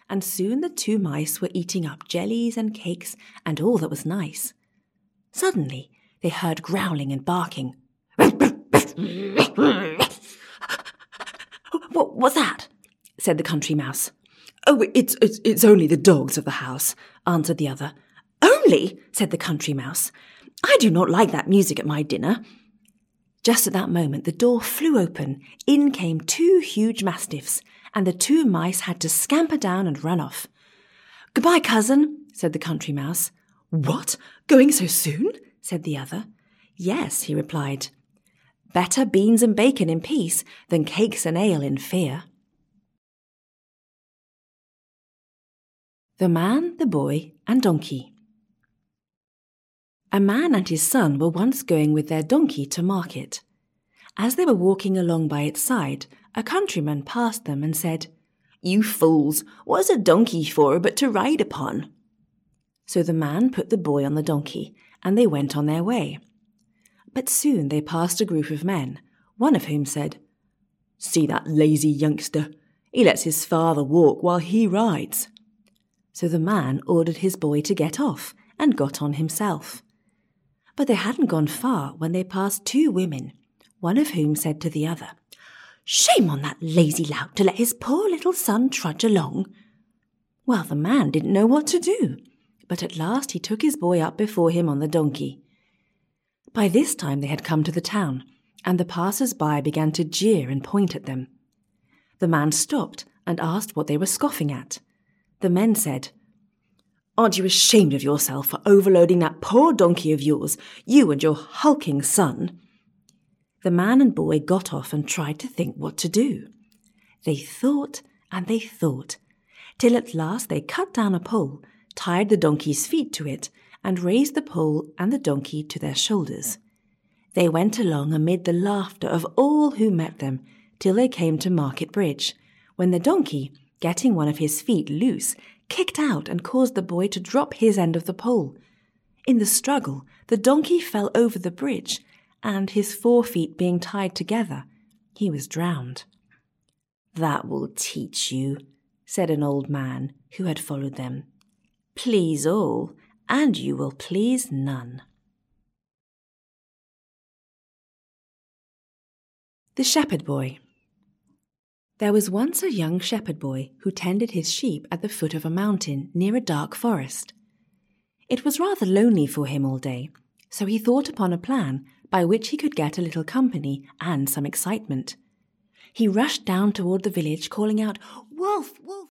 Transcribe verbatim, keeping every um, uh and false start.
and soon the two mice were eating up jellies and cakes and all that was nice. Suddenly, they heard growling and barking. "What, what's that?" said the country mouse. "Oh, it's, it's, it's only the dogs of the house," answered the other. "Only?" said the country mouse. "I do not like that music at my dinner." Just at that moment, the door flew open. In came two huge mastiffs, and the two mice had to scamper down and run off. "Goodbye, cousin," said the country mouse. "What? Going so soon?" said the other. "Yes," he replied. "Better beans and bacon in peace than cakes and ale in fear." The Man, the Boy, and Donkey. A man and his son were once going with their donkey to market. As they were walking along by its side, a countryman passed them and said, "You fools, what is a donkey for but to ride upon?" So the man put the boy on the donkey, and they went on their way. But soon they passed a group of men, one of whom said, "See that lazy youngster? He lets his father walk while he rides." So the man ordered his boy to get off and got on himself. But they hadn't gone far when they passed two women, one of whom said to the other, "Shame on that lazy lout to let his poor little son trudge along." Well, the man didn't know what to do, but at last he took his boy up before him on the donkey. By this time they had come to the town, and the passers-by began to jeer and point at them. The man stopped and asked what they were scoffing at. The men said, "Aren't you ashamed of yourself for overloading that poor donkey of yours, you and your hulking son?" The man and boy got off and tried to think what to do. They thought and they thought, till at last they cut down a pole, tied the donkey's feet to it, and raised the pole and the donkey to their shoulders. They went along amid the laughter of all who met them, till they came to Market Bridge, when the donkey, getting one of his feet loose, kicked out and caused the boy to drop his end of the pole. In the struggle, the donkey fell over the bridge, and his four feet being tied together, he was drowned. "That will teach you," said an old man who had followed them. "Please all, and you will please none." The Shepherd Boy. There was once a young shepherd boy who tended his sheep at the foot of a mountain near a dark forest. It was rather lonely for him all day, so he thought upon a plan by which he could get a little company and some excitement. He rushed down toward the village, calling out, "Wolf, wolf!"